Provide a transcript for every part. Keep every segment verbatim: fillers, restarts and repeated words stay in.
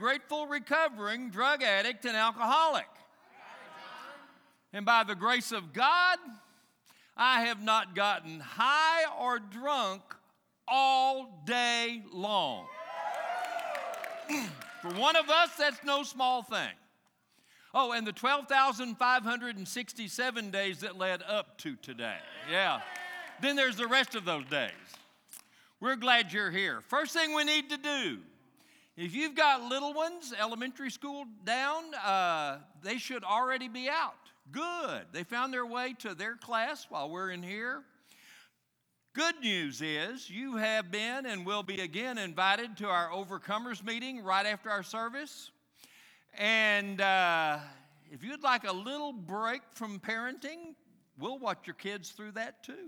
grateful, recovering drug addict and alcoholic. And by the grace of God, I have not gotten high or drunk all day long. For one of us, that's no small thing. Oh, and the twelve thousand five hundred sixty-seven days that led up to today. Yeah. Then there's the rest of those days. We're glad you're here. First thing we need to do, if you've got little ones, elementary school down, uh, they should already be out. Good. They found their way to their class while we're in here. Good news is you have been and will be again invited to our Overcomers meeting right after our service. And uh, if you'd like a little break from parenting, we'll watch your kids through that too.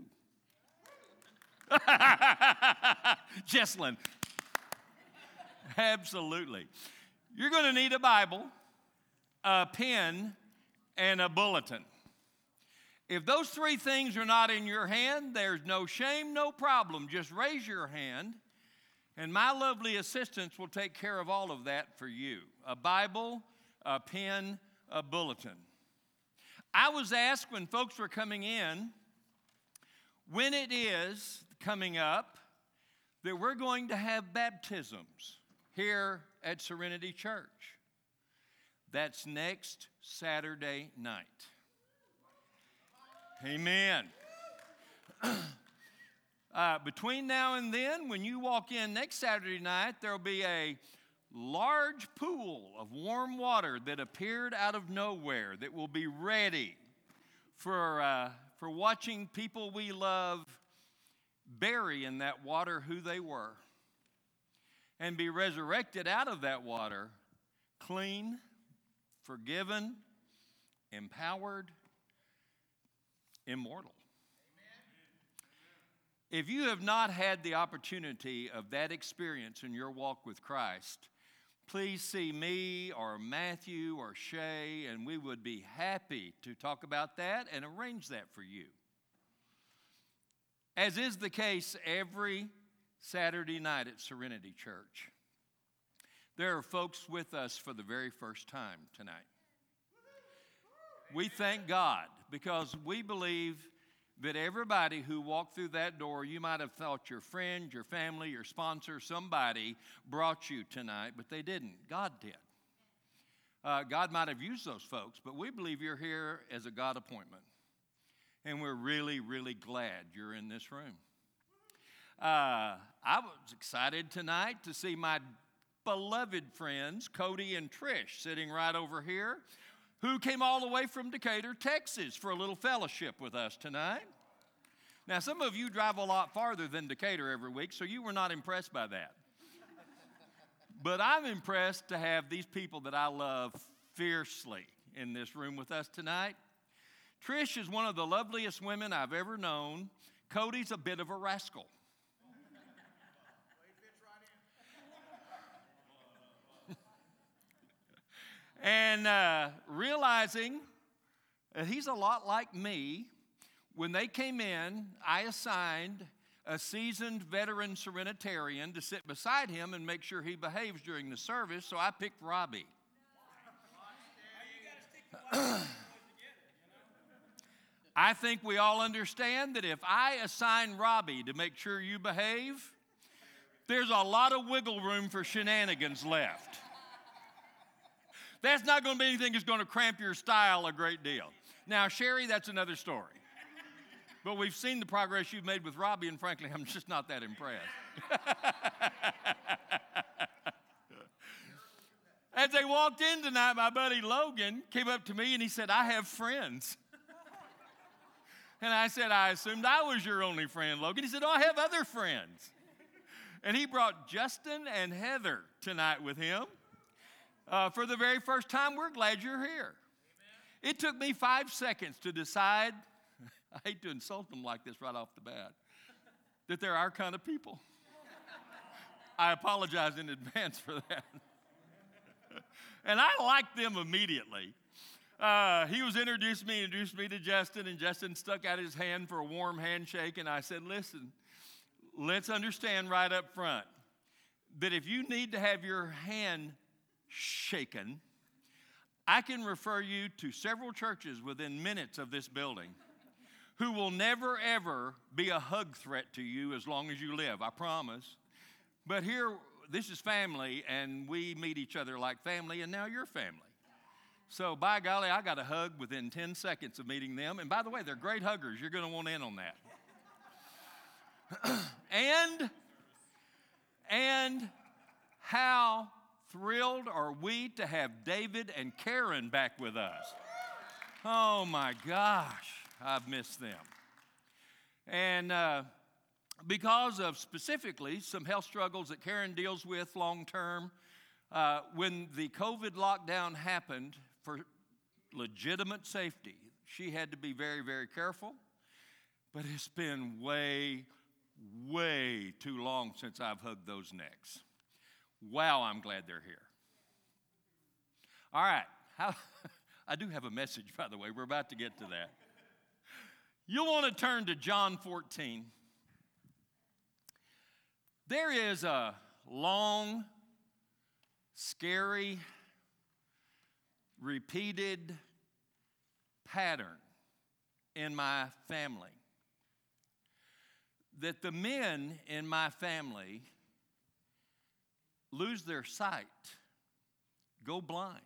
Jesslyn. Absolutely. You're going to need a Bible, a pen, and a bulletin. If those three things are not in your hand, there's no shame, no problem. Just raise your hand, and my lovely assistants will take care of all of that for you. A Bible, a pen, a bulletin. I was asked when folks were coming in when it is coming up that we're going to have baptisms here at Serenity Church. That's next Saturday night. Amen. uh, between now and then, when you walk in next Saturday night, there'll be a large pool of warm water that appeared out of nowhere that will be ready for, uh, for watching people we love bury in that water who they were and be resurrected out of that water clean, forgiven, empowered, immortal. Amen. If you have not had the opportunity of that experience in your walk with Christ, please see me or Matthew or Shay, and we would be happy to talk about that and arrange that for you. As is the case every Saturday night at Serenity Church, there are folks with us for the very first time tonight. We thank God because we believe that everybody who walked through that door, you might have thought your friend, your family, your sponsor, somebody brought you tonight, but they didn't. God did. Uh, God might have used those folks, but we believe you're here as a God appointment. And we're really, really glad you're in this room. Uh, I was excited tonight to see my beloved friends, Cody and Trish, sitting right over here, who came all the way from Decatur, Texas, for a little fellowship with us tonight. Now, some of you drive a lot farther than Decatur every week, so you were not impressed by that. But I'm impressed to have these people that I love fiercely in this room with us tonight. Trish is one of the loveliest women I've ever known. Cody's a bit of a rascal. And uh, realizing that he's a lot like me, when they came in, I assigned a seasoned veteran Serenitarian to sit beside him and make sure he behaves during the service, so I picked Robbie. I think we all understand that if I assign Robbie to make sure you behave, there's a lot of wiggle room for shenanigans left. That's not going to be anything that's going to cramp your style a great deal. Now, Sherry, that's another story. But we've seen the progress you've made with Robbie, and frankly, I'm just not that impressed. As they walked in tonight, my buddy Logan came up to me and he said, "I have friends." And I said, "I assumed I was your only friend, Logan." He said, "Oh, I have other friends." And he brought Justin and Heather tonight with him. Uh, for the very first time, we're glad you're here. Amen. It took me five seconds to decide, I hate to insult them like this right off the bat, that they're our kind of people. I apologize in advance for that. And I liked them immediately. Uh, he was introduced me, introduced me to Justin, and Justin stuck out his hand for a warm handshake, and I said, "Listen, let's understand right up front that if you need to have your hand shaken. I can refer you to several churches within minutes of this building who will never, ever be a hug threat to you as long as you live, I promise. But here, this is family, and we meet each other like family, and now you're family. So, by golly, I got a hug within ten seconds of meeting them. And by the way, they're great huggers. You're going to want in on that. and, and how thrilled are we to have David and Karen back with us. Oh, my gosh, I've missed them. And uh, because of specifically some health struggles that Karen deals with long term, uh, when the COVID lockdown happened, for legitimate safety, she had to be very, very careful. But it's been way, way too long since I've hugged those necks. Wow, I'm glad they're here. All right. How, I do have a message, by the way. We're about to get to that. You'll want to turn to John fourteen. There is a long, scary, repeated pattern in my family that the men in my family lose their sight, go blind,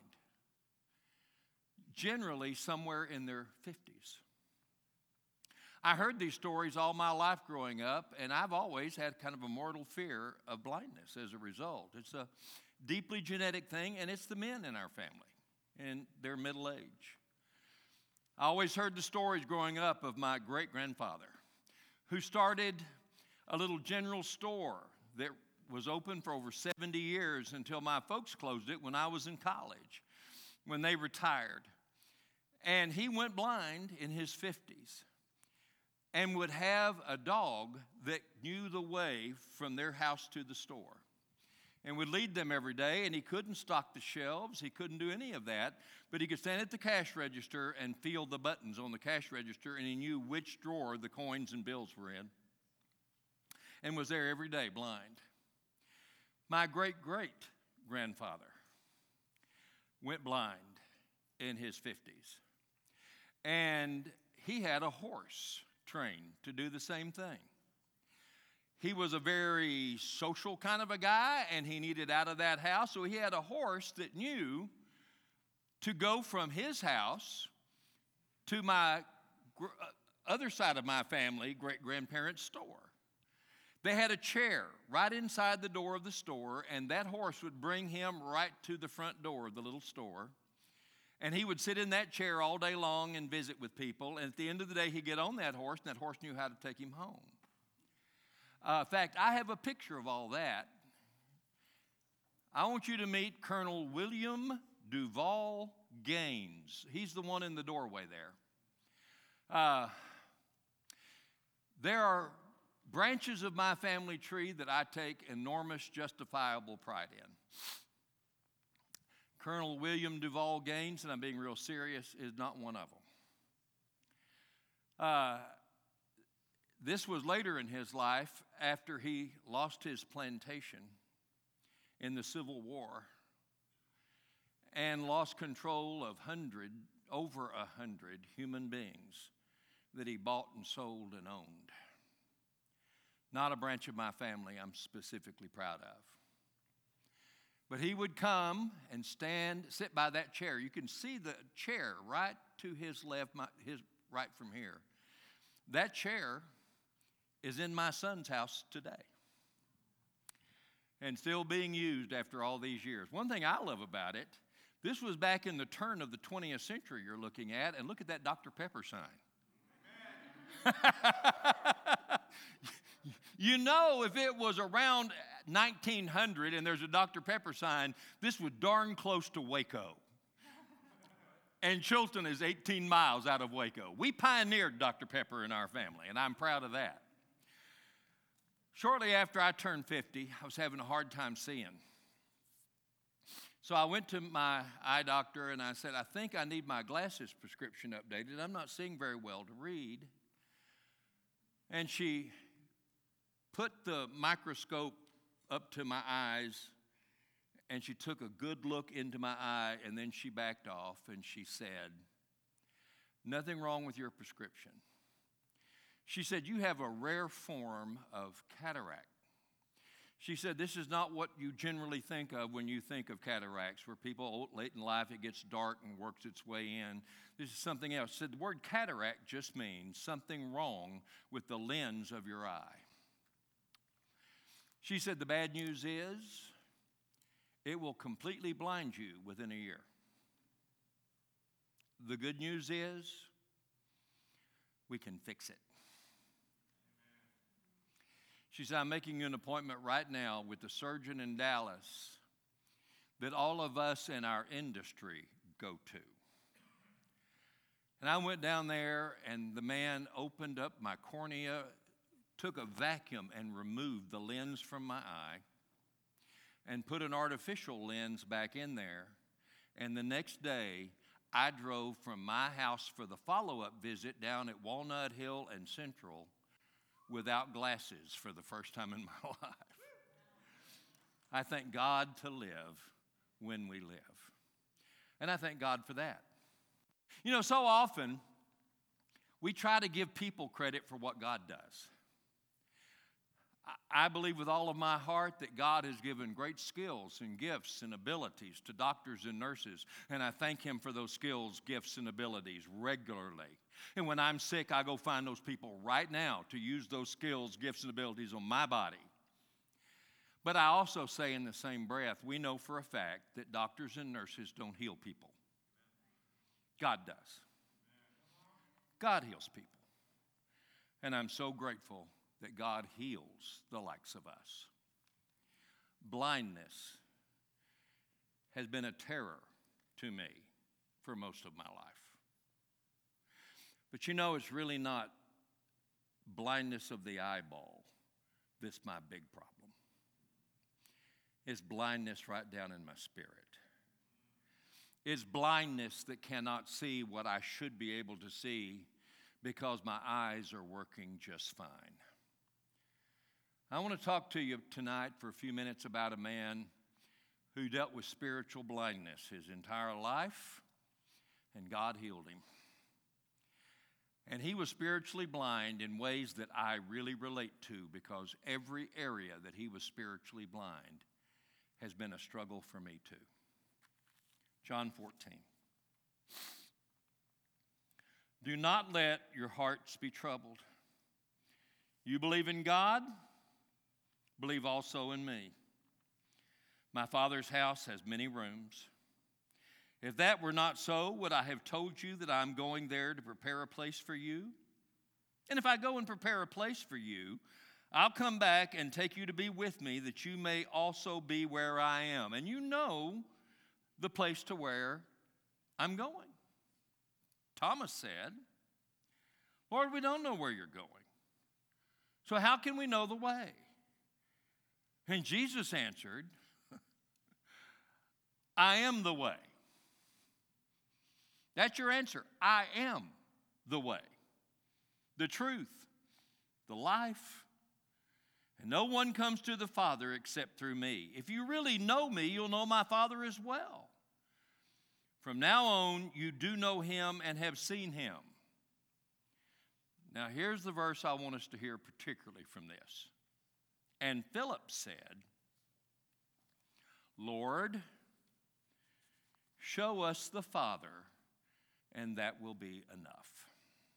generally somewhere in their fifties. I heard these stories all my life growing up, and I've always had kind of a mortal fear of blindness as a result. It's a deeply genetic thing, and it's the men in our family in their middle age. I always heard the stories growing up of my great-grandfather who started a little general store that was open for over seventy years until my folks closed it when I was in college, when they retired. And he went blind in his fifties and would have a dog that knew the way from their house to the store and would lead them every day, and he couldn't stock the shelves. He couldn't do any of that, but he could stand at the cash register and feel the buttons on the cash register, and he knew which drawer the coins and bills were in and was there every day blind. My great-great-grandfather went blind in his fifties, and he had a horse trained to do the same thing. He was a very social kind of a guy, and he needed out of that house, so he had a horse that knew to go from his house to my gr- other side of my family, great-grandparents' store. They had a chair right inside the door of the store, and that horse would bring him right to the front door of the little store. And he would sit in that chair all day long and visit with people. And at the end of the day, he'd get on that horse, and that horse knew how to take him home. Uh, in fact, I have a picture of all that. I want you to meet Colonel William Duval Gaines. He's the one in the doorway there. Uh, there are branches of my family tree that I take enormous justifiable pride in. Colonel William Duval Gaines, and I'm being real serious, is not one of them. Uh, this was later in his life after he lost his plantation in the Civil War and lost control of hundred, over a hundred human beings that he bought and sold and owned. Not a branch of my family I'm specifically proud of. But he would come and stand, sit by that chair. You can see the chair right to his left, my, his right from here. That chair is in my son's house today and still being used after all these years. One thing I love about it, this was back in the turn of the twentieth century you're looking at, and look at that Doctor Pepper sign. You know, if it was around nineteen hundred and there's a Doctor Pepper sign, this was darn close to Waco. And Chilton is eighteen miles out of Waco. We pioneered Doctor Pepper in our family, and I'm proud of that. Shortly after I turned fifty, I was having a hard time seeing. So I went to my eye doctor, and I said, I think I need my glasses prescription updated. I'm not seeing very well to read. And she put the microscope up to my eyes And she took a good look into my eye, and then she backed off, and she said, "Nothing wrong with your prescription." She said, "You have a rare form of cataract." She said, "This is not what you generally think of when you think of cataracts, where people, late in life, it gets dark and works its way in. This is something else." She said, "The word cataract just means something wrong with the lens of your eye." She said, "The bad news is it will completely blind you within a year. The good news is we can fix it." She said, "I'm making you an appointment right now with the surgeon in Dallas that all of us in our industry go to." And I went down there, and the man opened up my cornea, took a vacuum and removed the lens from my eye, and put an artificial lens back in there. And the next day, I drove from my house for the follow-up visit down at Walnut Hill and Central without glasses for the first time in my life. I thank God to live when we live. And I thank God for that. You know, so often we try to give people credit for what God does. I believe with all of my heart that God has given great skills and gifts and abilities to doctors and nurses, and I thank Him for those skills, gifts, and abilities regularly. And when I'm sick, I go find those people right now to use those skills, gifts, and abilities on my body. But I also say in the same breath, we know for a fact that doctors and nurses don't heal people. God does. God heals people. And I'm so grateful that God heals the likes of us. Blindness has been a terror to me for most of my life. But you know, it's really not blindness of the eyeball that's my big problem. It's blindness right down in my spirit. It's blindness that cannot see what I should be able to see because my eyes are working just fine. I want to talk to you tonight for a few minutes about a man who dealt with spiritual blindness his entire life, and God healed him. And he was spiritually blind in ways that I really relate to, because every area that he was spiritually blind has been a struggle for me too. John fourteen. "Do not let your hearts be troubled. You believe in God, believe also in me. My Father's house has many rooms. If that were not so, would I have told you that I'm going there to prepare a place for you? And if I go and prepare a place for you, I'll come back and take you to be with me, that you may also be where I am." And you know the place to where I'm going. Thomas said, "Lord, we don't know where you're going. So how can we know the way?" And Jesus answered, "I am the way." That's your answer. I am the way, the truth, the life. And no one comes to the Father except through me. If you really know me, you'll know my Father as well. From now on, you do know him and have seen him. Now, here's the verse I want us to hear particularly from this. And Philip said, "Lord, show us the Father, and that will be enough."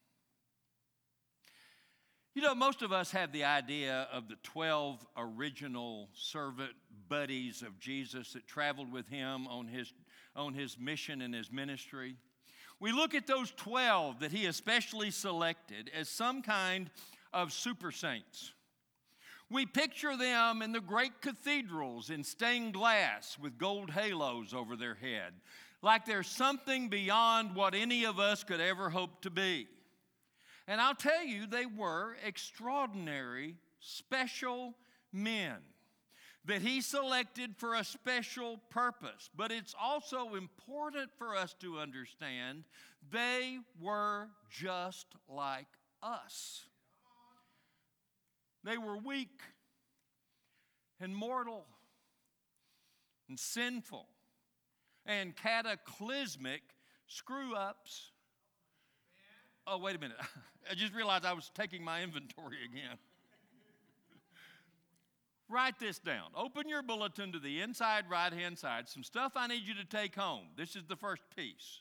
You know, most of us have the idea of the twelve original servant buddies of Jesus that traveled with him on his, on his mission and his ministry. We look at those twelve that he especially selected as some kind of super saints. We picture them in the great cathedrals in stained glass with gold halos over their head, like there's something beyond what any of us could ever hope to be. And I'll tell you, they were extraordinary, special men that he selected for a special purpose. But it's also important for us to understand they were just like us. They were weak and mortal. and sinful and cataclysmic screw-ups. Oh, wait a minute. I just realized I was taking my inventory again. Write this down. Open your bulletin to the inside right-hand side. Some stuff I need you to take home. This is the first piece.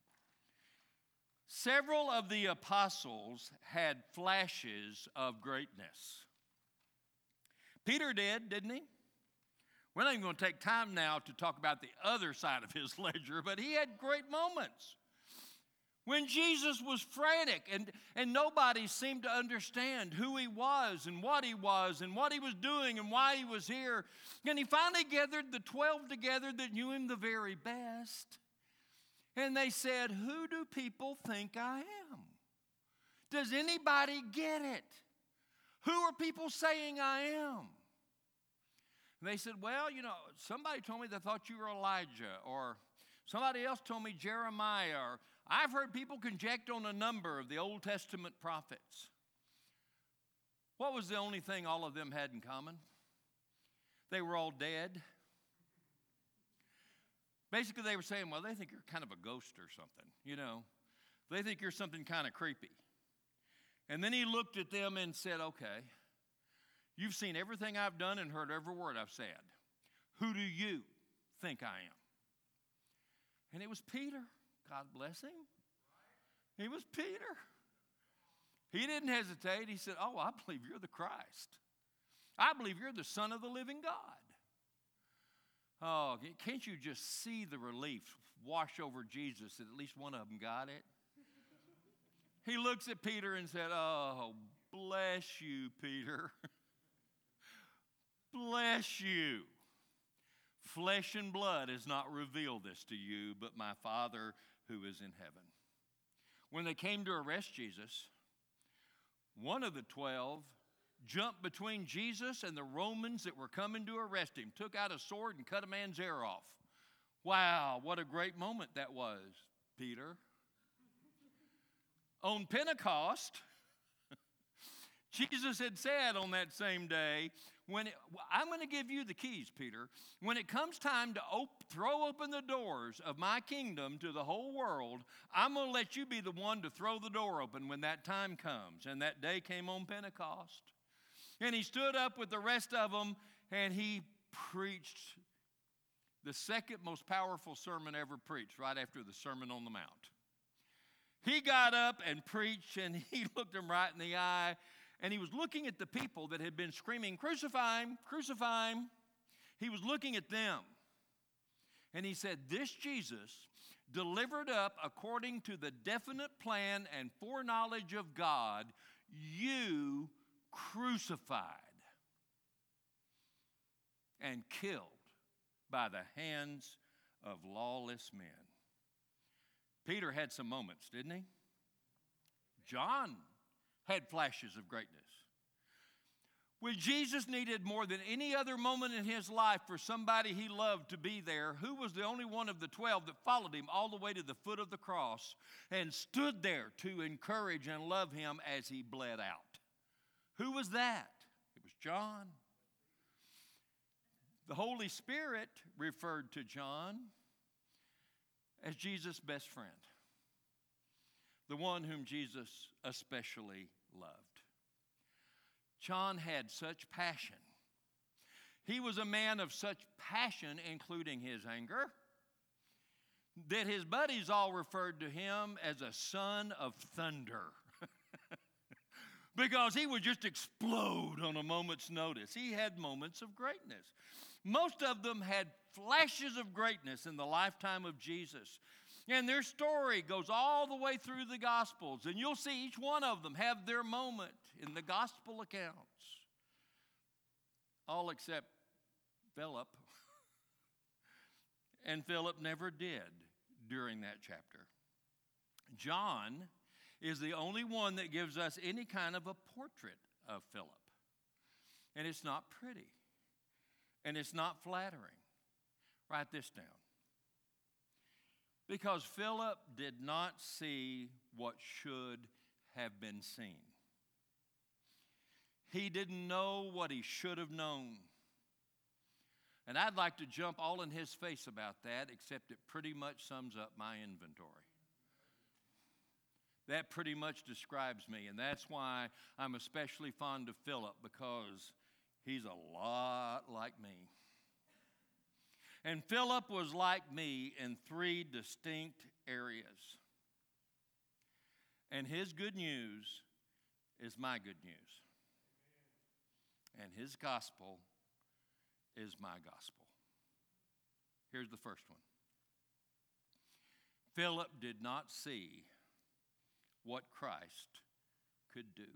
Several of the apostles had flashes of greatness. Peter did, didn't he? We're not even going to take time now to talk about the other side of his ledger, but he had great moments. When Jesus was frantic and, and nobody seemed to understand who he was and what he was and what he was doing and why he was here. And he finally gathered the twelve together that knew him the very best. And they said, "Who do people think I am? Does anybody get it? Who are people saying I am?" And they said, "Well, you know, somebody told me they thought you were Elijah, or somebody else told me Jeremiah, or I've heard people conject on a number of the Old Testament prophets." What was the only thing all of them had in common? They were all dead. Basically, they were saying, well, they think you're kind of a ghost or something, you know. They think you're something kind of creepy. And then he looked at them and said, "Okay, you've seen everything I've done and heard every word I've said. Who do you think I am?" And it was Peter. God bless him. He was Peter. He didn't hesitate. He said, "Oh, I believe you're the Christ. I believe you're the Son of the living God." Oh, can't you just see the relief wash over Jesus that at least one of them got it? He looks at Peter and said, "Oh, bless you, Peter. Bless you. Flesh and blood has not revealed this to you, but my Father who is in heaven." When they came to arrest Jesus, one of the twelve jumped between Jesus and the Romans that were coming to arrest him, took out a sword and cut a man's ear off. Wow, what a great moment that was, Peter. On Pentecost, Jesus had said on that same day, when it, "I'm going to give you the keys, Peter. When it comes time to op- throw open the doors of my kingdom to the whole world, I'm going to let you be the one to throw the door open when that time comes." And that day came on Pentecost. And he stood up with the rest of them, and he preached the second most powerful sermon ever preached, right after the Sermon on the Mount. He got up and preached, and he looked them right in the eye. And he was looking at the people that had been screaming, "Crucify him, crucify him." He was looking at them. And he said, "This Jesus, delivered up according to the definite plan and foreknowledge of God, you crucified and killed by the hands of lawless men." Peter had some moments, didn't he? John had flashes of greatness. When Jesus needed more than any other moment in his life for somebody he loved to be there, who was the only one of the twelve that followed him all the way to the foot of the cross and stood there to encourage and love him as he bled out? Who was that? It was John. The Holy Spirit referred to John as Jesus' best friend, the one whom Jesus especially loved. John had such passion. He was a man of such passion, including his anger, that his buddies all referred to him as a son of thunder. Because he would just explode on a moment's notice. He had moments of greatness. Most of them had flashes of greatness in the lifetime of Jesus. And their story goes all the way through the Gospels. And you'll see each one of them have their moment in the Gospel accounts. All except Philip. And Philip never did during that chapter. John is the only one that gives us any kind of a portrait of Philip. And it's not pretty. And it's not flattering. Write this down. Because Philip did not see what should have been seen. He didn't know what he should have known. And I'd like to jump all in his face about that, except it pretty much sums up my inventory. That pretty much describes me, and that's why I'm especially fond of Philip, because he's a lot like me. And Philip was like me in three distinct areas. And his good news is my good news. And his gospel is my gospel. Here's the first one. Philip did not see what Christ could do.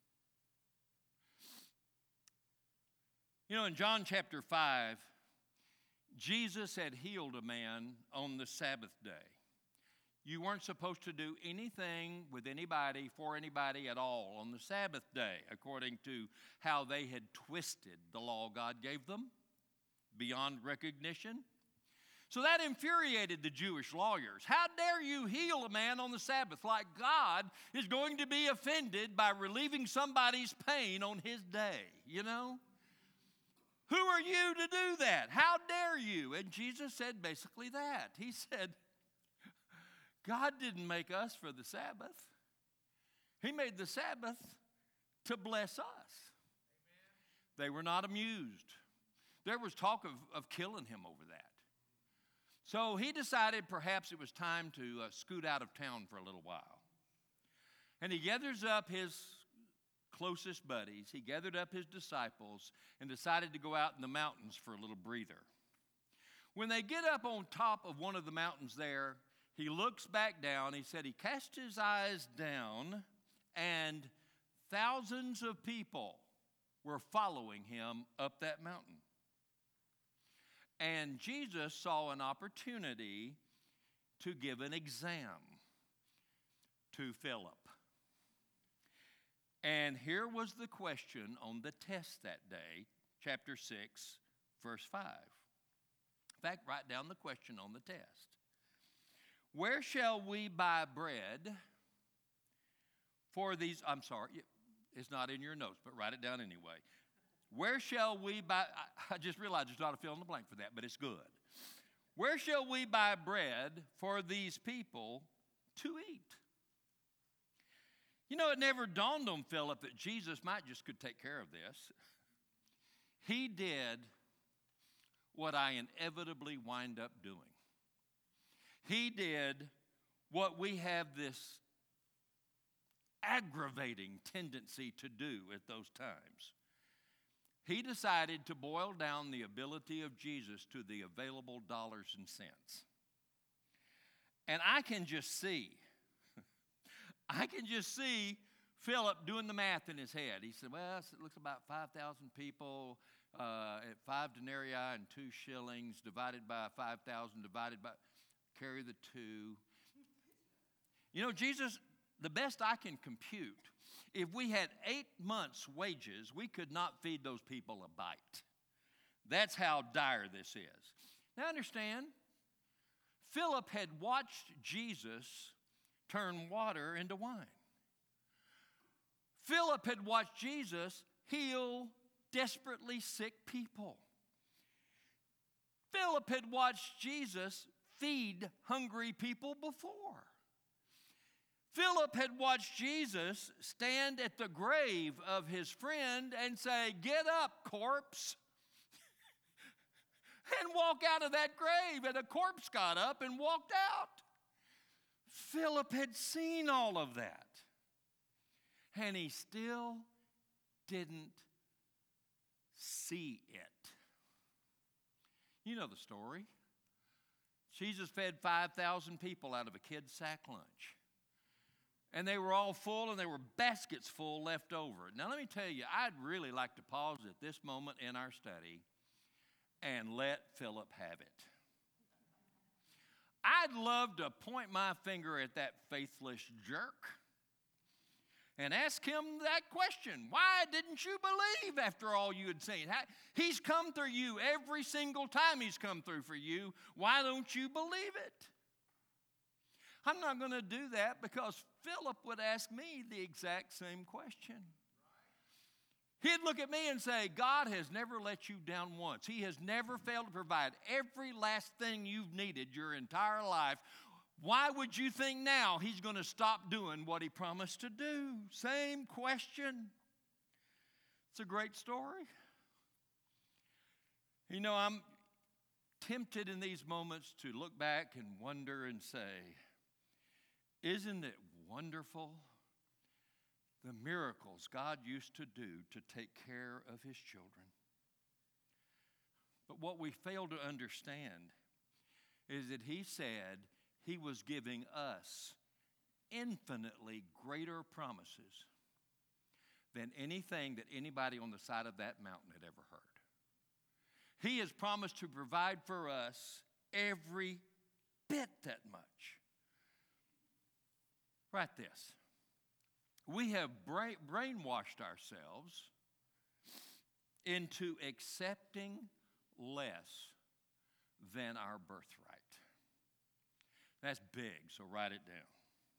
You know, in John chapter five, Jesus had healed a man on the Sabbath day. You weren't supposed to do anything with anybody, for anybody at all on the Sabbath day, according to how they had twisted the law God gave them beyond recognition. So that infuriated the Jewish lawyers. How dare you heal a man on the Sabbath, like God is going to be offended by relieving somebody's pain on his day, you know? Who are you to do that? How dare you? And Jesus said basically that. He said, God didn't make us for the Sabbath. He made the Sabbath to bless us. Amen. They were not amused. There was talk of, of killing him over that. So he decided perhaps it was time to uh, scoot out of town for a little while. And he gathers up his closest buddies. He gathered up his disciples and decided to go out in the mountains for a little breather. When they get up on top of one of the mountains there, he looks back down. He said he cast his eyes down, and thousands of people were following him up that mountain. And Jesus saw an opportunity to give an exam to Philip. And here was the question on the test that day, chapter six, verse five. In fact, write down the question on the test. Where shall we buy bread for these? I'm sorry, it's not in your notes, but write it down anyway. Where shall we buy? I just realized there's not a fill in the blank for that, but it's good. Where shall we buy bread for these people to eat? You know, it never dawned on Philip that Jesus might just could take care of this. He did what I inevitably wind up doing. He did what we have this aggravating tendency to do at those times. He decided to boil down the ability of Jesus to the available dollars and cents. And I can just see, I can just see Philip doing the math in his head. He said, well, it looks about five thousand people uh, at five denarii and two shillings divided by five thousand divided by, carry the two. You know, Jesus, the best I can compute, if we had eight months' wages, we could not feed those people a bite. That's how dire this is. Now understand, Philip had watched Jesus turn water into wine. Philip had watched Jesus heal desperately sick people. Philip had watched Jesus feed hungry people before. Philip had watched Jesus stand at the grave of his friend and say, "Get up, corpse," and walk out of that grave. And the corpse got up and walked out. Philip had seen all of that. And he still didn't see it. You know the story. Jesus fed five thousand people out of a kid's sack lunch. And they were all full, and there were baskets full left over. Now, let me tell you, I'd really like to pause at this moment in our study and let Philip have it. I'd love to point my finger at that faithless jerk and ask him that question. Why didn't you believe after all you had seen? He's come through you every single time he's come through for you. Why don't you believe it? I'm not going to do that because Philip would ask me the exact same question. He'd look at me and say, God has never let you down once. He has never failed to provide every last thing you've needed your entire life. Why would you think now he's going to stop doing what he promised to do? Same question. It's a great story. You know, I'm tempted in these moments to look back and wonder and say, isn't it wonderful the miracles God used to do to take care of his children? But what we fail to understand is that he said he was giving us infinitely greater promises than anything that anybody on the side of that mountain had ever heard. He has promised to provide for us every bit that much. Write this. We have bra- brainwashed ourselves into accepting less than our birthright. That's big, so write it down.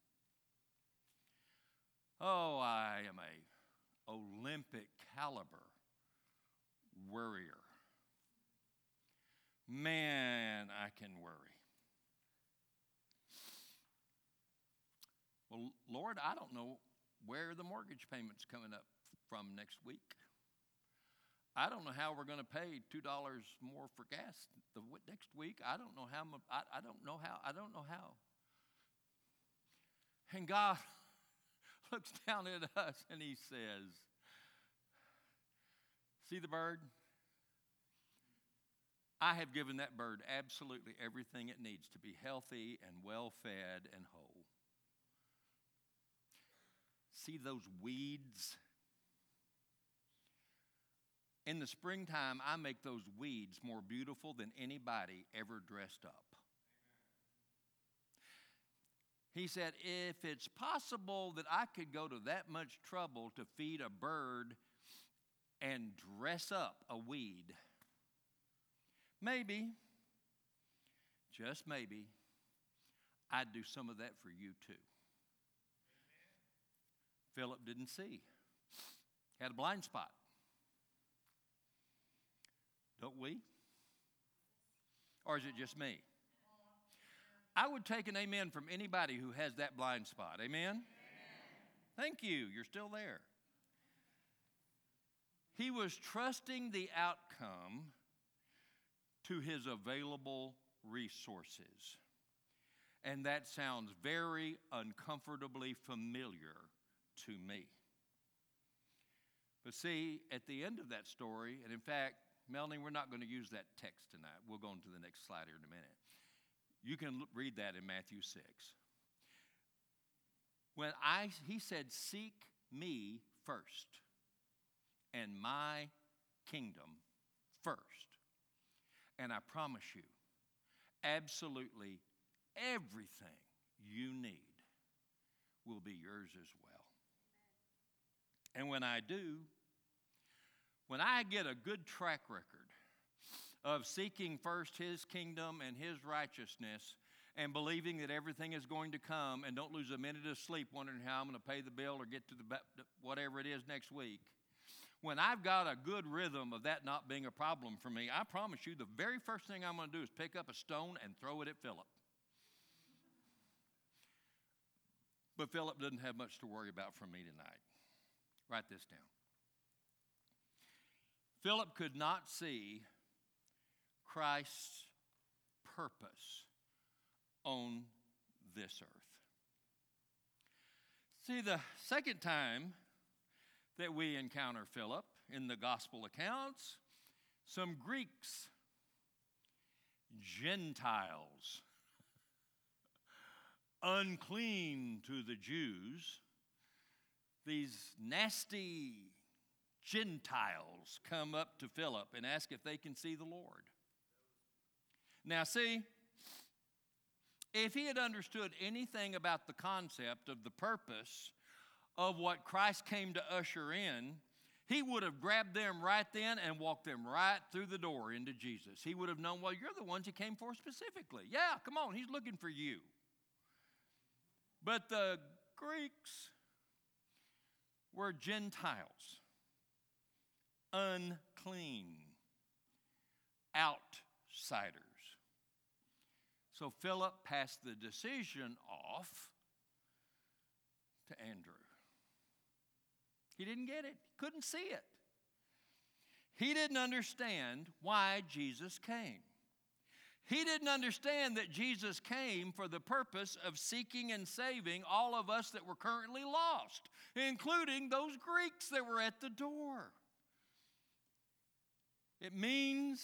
Oh, I am a Olympic caliber worrier. Man, I can worry. Well, Lord, I don't know where the mortgage payment's coming up from next week. I don't know how we're going to pay two dollars more for gas the next week. I don't know how. I, I don't know how. I don't know how. And God looks down at us and he says, see the bird? I have given that bird absolutely everything it needs to be healthy and well-fed and whole. See those weeds? In the springtime, I make those weeds more beautiful than anybody ever dressed up. He said, if it's possible that I could go to that much trouble to feed a bird and dress up a weed, maybe, just maybe, I'd do some of that for you too. Philip didn't see. Had a blind spot. Don't we? Or is it just me? I would take an amen from anybody who has that blind spot. Amen? Amen? Thank you. You're still there. He was trusting the outcome to his available resources. And that sounds very uncomfortably familiar to me. But see, at the end of that story, and in fact, Melanie, we're not going to use that text tonight. We'll go on to the next slide here in a minute. You can read that in Matthew six. When I, he said, seek me first and my kingdom first. And I promise you, absolutely everything you need will be yours as well. And when I do, when I get a good track record of seeking first his kingdom and his righteousness and believing that everything is going to come and don't lose a minute of sleep wondering how I'm going to pay the bill or get to the whatever it is next week, when I've got a good rhythm of that not being a problem for me, I promise you the very first thing I'm going to do is pick up a stone and throw it at Philip. But Philip doesn't have much to worry about from me tonight. Write this down. Philip could not see Christ's purpose on this earth. See, the second time that we encounter Philip in the gospel accounts, some Greeks, Gentiles, unclean to the Jews, these nasty Gentiles come up to Philip and ask if they can see the Lord. Now see, if he had understood anything about the concept of the purpose of what Christ came to usher in, he would have grabbed them right then and walked them right through the door into Jesus. He would have known, well, you're the ones he came for specifically. Yeah, come on, he's looking for you. But the Greeks were Gentiles. unclean, outsiders. So Philip passed the decision off to Andrew. He didn't get it. He couldn't see it. He didn't understand why Jesus came. He didn't understand that Jesus came for the purpose of seeking and saving all of us that were currently lost, including those Greeks that were at the door. It means,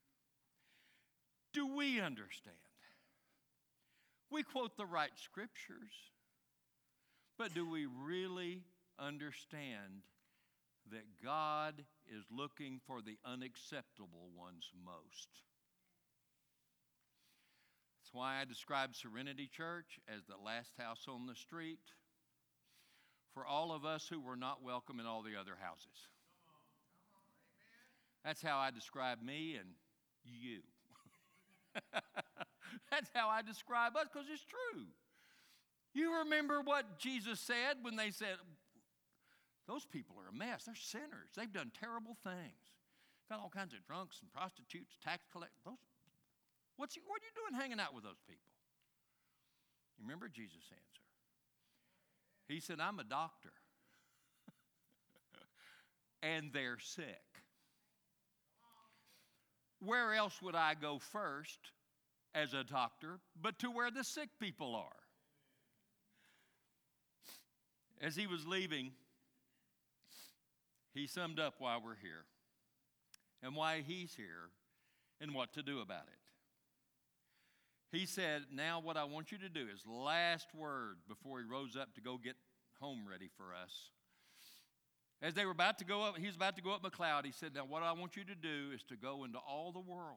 do we understand? We quote the right scriptures, but do we really understand that God is looking for the unacceptable ones most? That's why I describe Serenity Church as the last house on the street for all of us who were not welcome in all the other houses. That's how I describe me and you. That's how I describe us, because it's true. You remember what Jesus said when they said, those people are a mess. They're sinners. They've done terrible things. Got all kinds of drunks and prostitutes, tax collectors. Those, what's, what are you doing hanging out with those people? You remember Jesus' answer? He said, I'm a doctor. And they're sick. Where else would I go first as a doctor but to where the sick people are? As he was leaving, he summed up why we're here and why he's here and what to do about it. He said, now what I want you to do is last word before he rose up to go get home ready for us. As they were about to go up, he was about to go up McLeod, he said, now what I want you to do is to go into all the world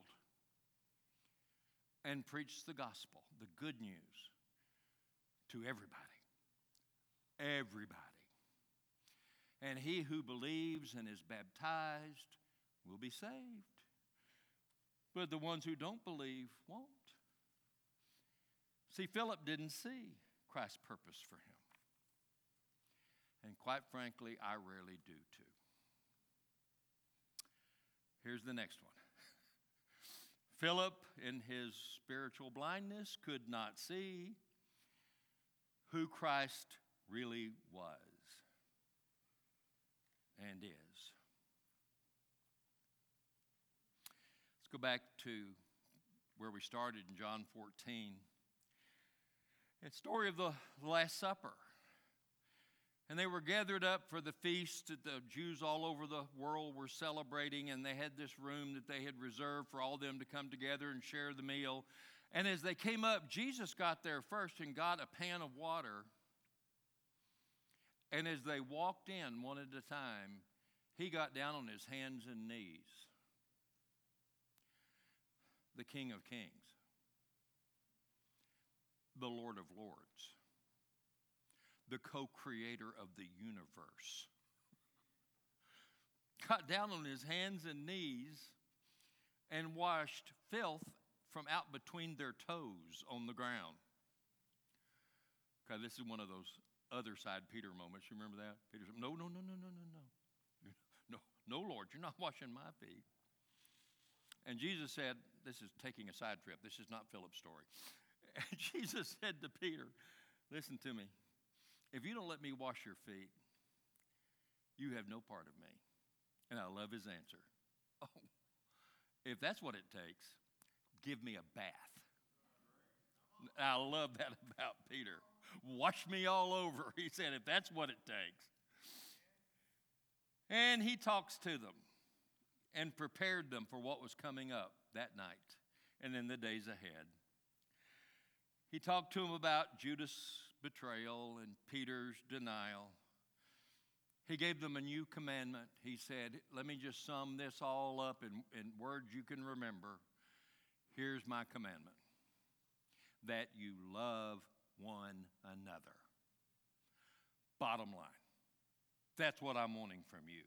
and preach the gospel, the good news, to everybody. Everybody. And he who believes and is baptized will be saved. But the ones who don't believe won't. See, Philip didn't see Christ's purpose for him. And quite frankly, I rarely do too. Here's the next one. Philip, in his spiritual blindness, could not see who Christ really was and is. Let's go back to where we started in John fourteen. It's the story of the Last Supper. And they were gathered up for the feast that the Jews all over the world were celebrating, and they had this room that they had reserved for all of them to come together and share the meal. And as they came up, Jesus got there first and got a pan of water. And as they walked in one at a time, he got down on his hands and knees. The King of Kings, the Lord of Lords, the co-creator of the universe, got down on his hands and knees and washed filth from out between their toes on the ground. Okay, this is one of those other side Peter moments. You remember that? Peter said, no, no, no, no, no, no, no. No, no, Lord, you're not washing my feet. And Jesus said, this is taking a side trip. This is not Philip's story. And Jesus said to Peter, listen to me. If you don't let me wash your feet, you have no part of me. And I love his answer. Oh, if that's what it takes, give me a bath. I love that about Peter. Wash me all over. He said, if that's what it takes. And he talks to them and prepared them for what was coming up that night and in the days ahead. He talked to them about Judas' betrayal and Peter's denial. He gave them a new commandment. He said, let me just sum this all up in, in words you can remember. Here's my commandment, that you love one another. Bottom line, that's what I'm wanting from you.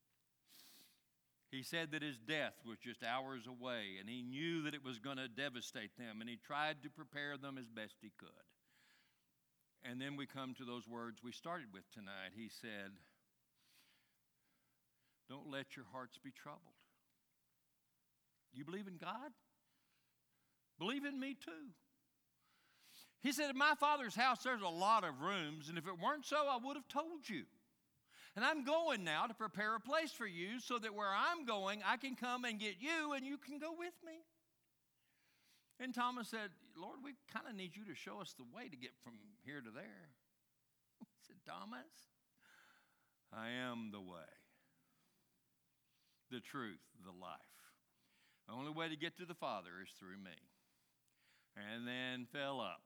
He said that his death was just hours away, and he knew that it was going to devastate them, and he tried to prepare them as best he could. And then we come to those words we started with tonight. He said, Don't let your hearts be troubled. You believe in God? Believe in me too. He said, in my Father's house, there's a lot of rooms, and if it weren't so, I would have told you. And I'm going now to prepare a place for you so that where I'm going, I can come and get you, and you can go with me. And Thomas said, Lord, we kind of need you to show us the way to get from here to there. He said, Thomas, I am the way, the truth, the life. The only way to get to the Father is through me. And then fell up.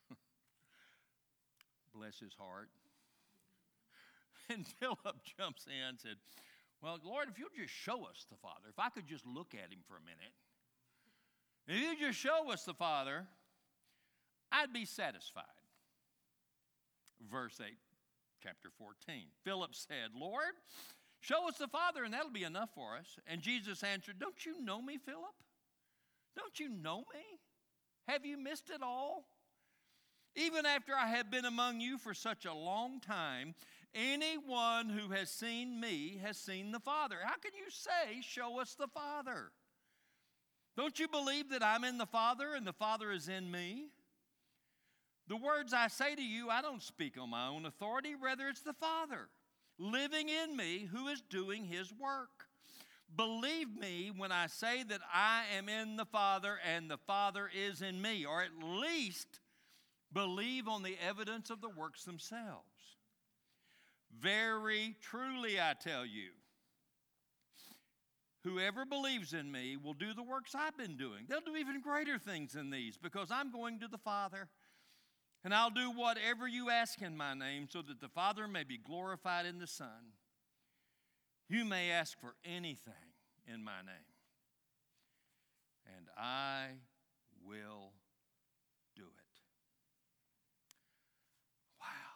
Bless his heart. And Philip jumps in and said, well, Lord, if you'll just show us the Father, if I could just look at him for a minute, if you just show us the Father, I'd be satisfied. Verse eight, chapter fourteen. Philip said, Lord, show us the Father, and that'll be enough for us. And Jesus answered, don't you know me, Philip? Don't you know me? Have you missed it all? Even after I have been among you for such a long time, anyone who has seen me has seen the Father. How can you say, show us the Father? Don't you believe that I'm in the Father and the Father is in me? The words I say to you, I don't speak on my own authority. Rather, it's the Father living in me who is doing his work. Believe me when I say that I am in the Father and the Father is in me, or at least believe on the evidence of the works themselves. Very truly I tell you, whoever believes in me will do the works I've been doing. They'll do even greater things than these because I'm going to the Father. And I'll do whatever you ask in my name so that the Father may be glorified in the Son. You may ask for anything in my name, and I will do it. Wow.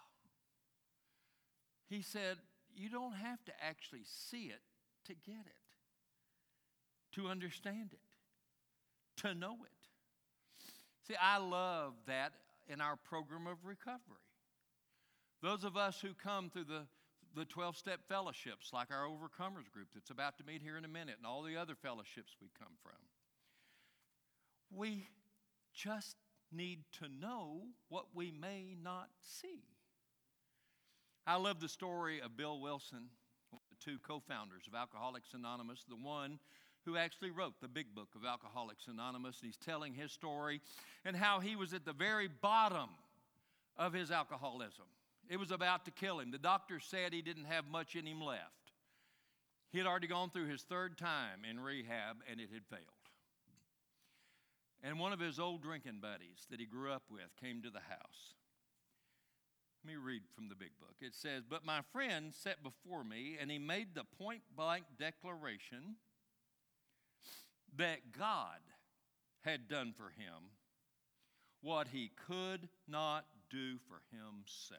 He said, you don't have to actually see it to get it, to understand it, to know it. See, I love that in our program of recovery. Those of us who come through the the twelve-step fellowships, like our Overcomers group that's about to meet here in a minute, and all the other fellowships we come from. We just need to know what we may not see. I love the story of Bill Wilson, one of the two co-founders of Alcoholics Anonymous, the one who actually wrote the big book of Alcoholics Anonymous, and he's telling his story and how he was at the very bottom of his alcoholism. It was about to kill him. The doctor said he didn't have much in him left. He had already gone through his third time in rehab, and it had failed. And one of his old drinking buddies that he grew up with came to the house. Let me read from the big book. It says, but my friend sat before me, and he made the point-blank declaration that God had done for him what he could not do for himself.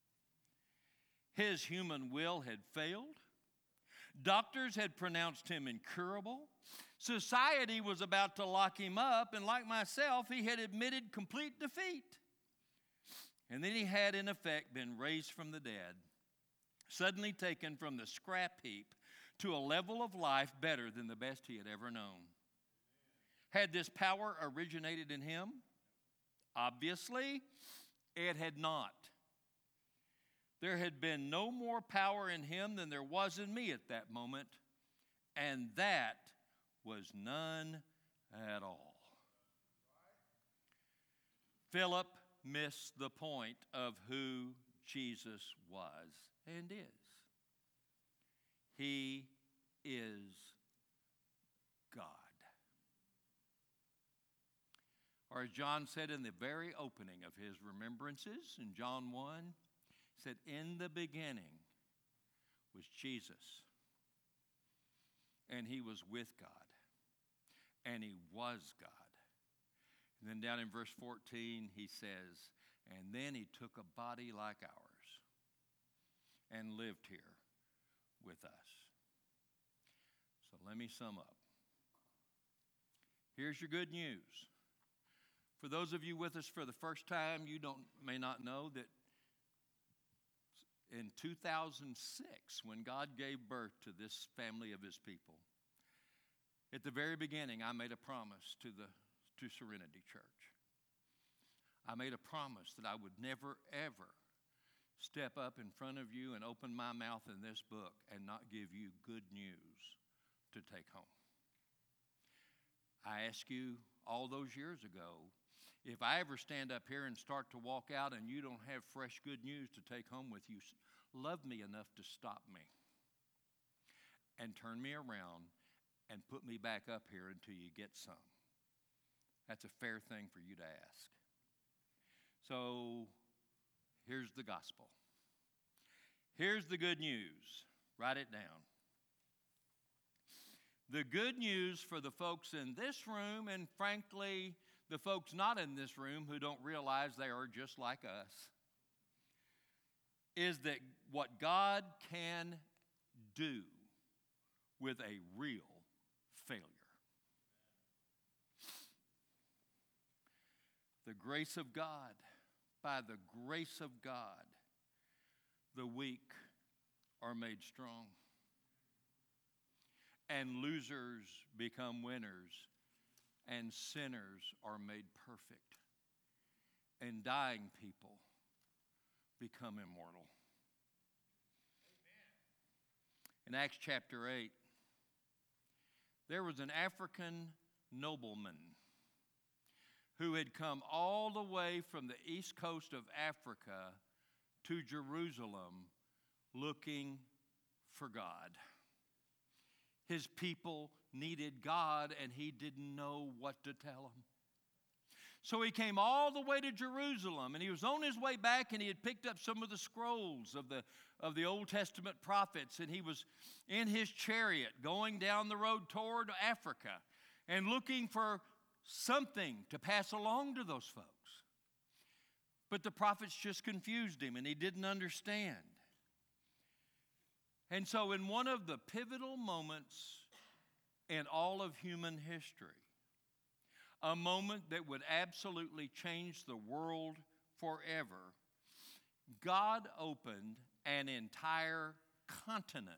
His human will had failed. Doctors had pronounced him incurable. Society was about to lock him up, and like myself, he had admitted complete defeat. And then he had, in effect, been raised from the dead, suddenly taken from the scrap heap to a level of life better than the best he had ever known. Had this power originated in him? Obviously, it had not. There had been no more power in him than there was in me at that moment, and that was none at all. Philip missed the point of who Jesus was and is. He is God. Or as John said in the very opening of his remembrances in John one, he said, in the beginning was Jesus, and he was with God, and he was God. And then down in verse fourteen, he says, and then he took a body like ours and lived here with us. So let me sum up. Here's your good news. For those of you with us for the first time, you don't may not know that in two thousand six, when God gave birth to this family of his people, at the very beginning, I made a promise to the to Serenity Church. I made a promise that I would never, ever step up in front of you and open my mouth in this book and not give you good news to take home. I asked you all those years ago, if I ever stand up here and start to walk out and you don't have fresh good news to take home with you, love me enough to stop me and turn me around and put me back up here until you get some. That's a fair thing for you to ask. So here's the gospel. Here's the good news. Write it down. The good news for the folks in this room, and frankly, the folks not in this room who don't realize they are just like us, is that what God can do with a real failure. The grace of God, by the grace of God, the weak are made strong. And losers become winners, and sinners are made perfect, and dying people become immortal. Amen. In Acts chapter eight, there was an African nobleman who had come all the way from the east coast of Africa to Jerusalem looking for God. His people needed God, and he didn't know what to tell them. So he came all the way to Jerusalem, and he was on his way back, and he had picked up some of the scrolls of the, of the Old Testament prophets, and he was in his chariot going down the road toward Africa and looking for something to pass along to those folks. But the prophets just confused him, and he didn't understand. And so in one of the pivotal moments in all of human history, a moment that would absolutely change the world forever, God opened an entire continent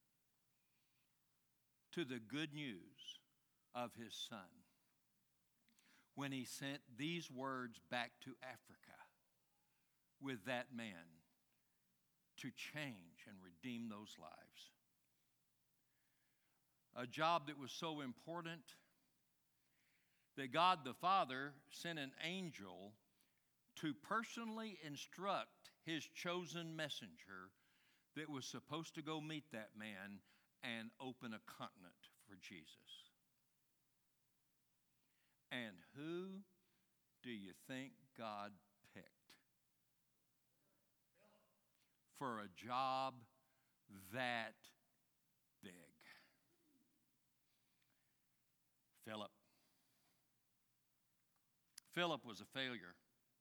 to the good news of his Son when he sent these words back to Africa with that man to change and redeem those lives. A job that was so important that God the Father sent an angel to personally instruct his chosen messenger that was supposed to go meet that man and open a continent for Jesus. And who do you think God picked for a job that big? Philip. Philip was a failure.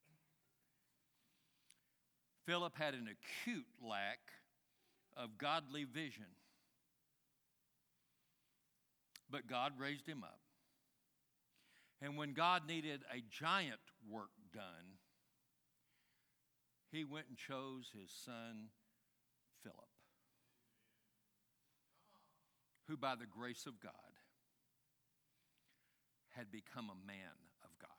Philip had an acute lack of godly vision. But God raised him up. And when God needed a giant work done, he went and chose his son, Philip, who by the grace of God had become a man of God.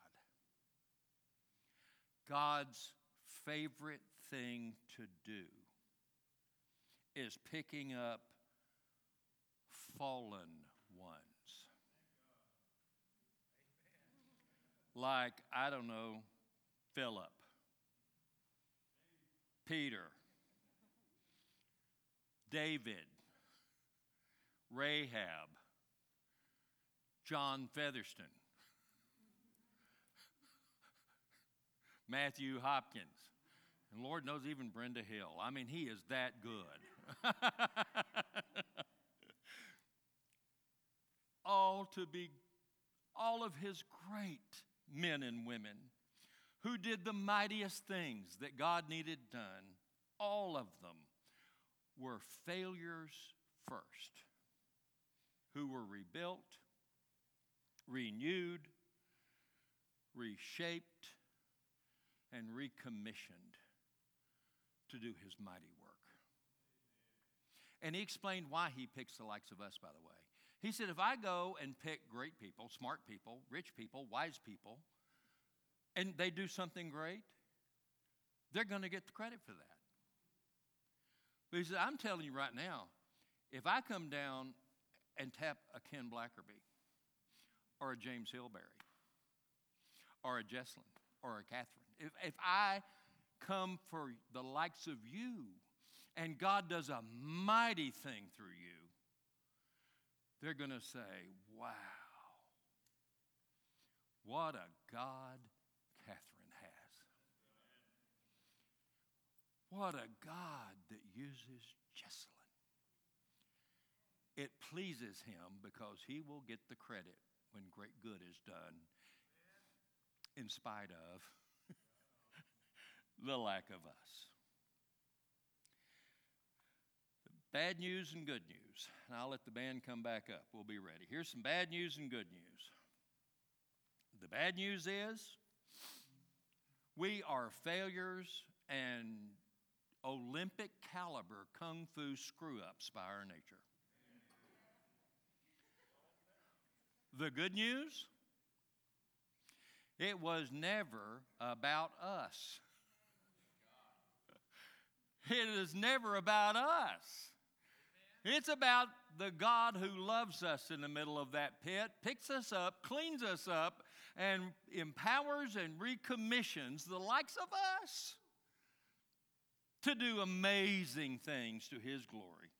God's favorite thing to do is picking up fallen ones. Like, I don't know, Philip, Peter, David, Rahab, John Featherston, Matthew Hopkins, and Lord knows even Brenda Hill. I mean, he is that good. all to be, all of his great men and women who did the mightiest things that God needed done, all of them were failures first, who were rebuilt, renewed, reshaped, and recommissioned to do his mighty work. And he explained why he picks the likes of us, by the way. He said, if I go and pick great people, smart people, rich people, wise people, and they do something great, they're going to get the credit for that. But he said, I'm telling you right now, if I come down and tap a Ken Blackerby or a James Hillberry or a Jesslyn or a Catherine, if, if I come for the likes of you and God does a mighty thing through you, they're going to say, wow, what a God Catherine has. What a God that uses Jesselyn. It pleases him because he will get the credit when great good is done in spite of the lack of us. Bad news and good news. And I'll let the band come back up. We'll be ready. Here's some bad news and good news. The bad news is we are failures and Olympic caliber kung fu screw-ups by our nature. The good news, it was never about us. It is never about us. It's about the God who loves us in the middle of that pit, picks us up, cleans us up, and empowers and recommissions the likes of us to do amazing things to his glory.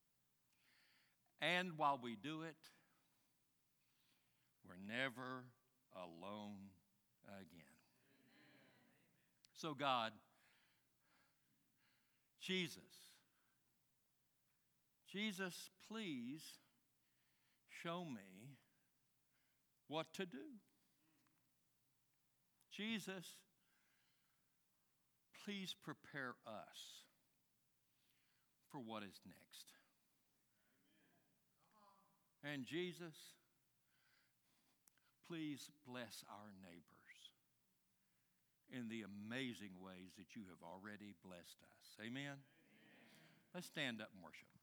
And while we do it, we're never alone again. So God, Jesus, Jesus, please show me what to do. Jesus, please prepare us for what is next. And Jesus, please bless our neighbors in the amazing ways that you have already blessed us. Amen? Amen. Let's stand up and worship.